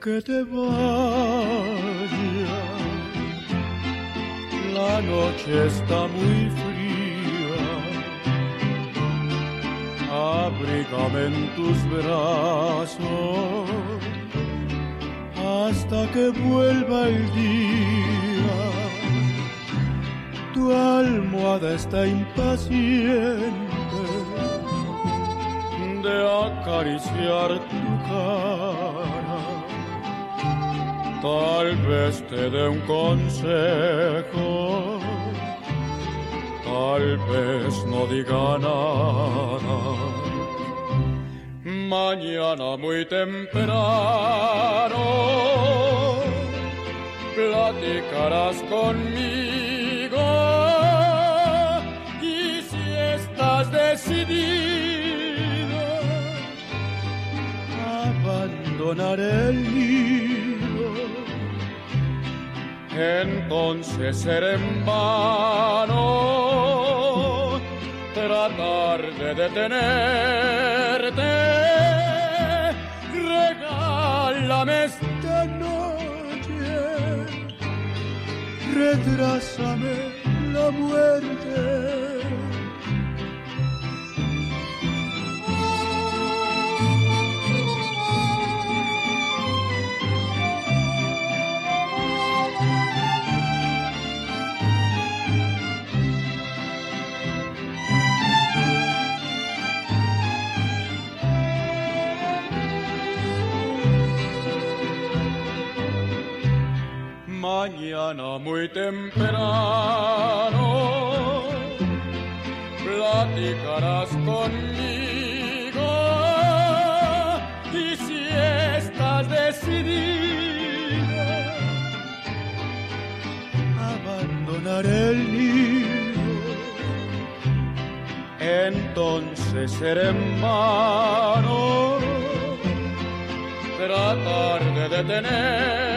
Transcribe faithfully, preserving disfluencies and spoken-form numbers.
que te vayas. La noche está muy fría, abrígame en tus brazos hasta que vuelva el día. Tu almohada está impaciente de acariciar tu cara. Tal vez te dé un consejo, tal vez no diga nada. Mañana muy temprano platicarás conmigo, y si estás decidido a abandonar el nido, entonces será en vano tratar de detenerte. Regálame esta noche, retrásame la muerte. Mañana muy temprano platicarás conmigo, y si estás decidido a abandonar el nido, entonces será en vano tratar de detener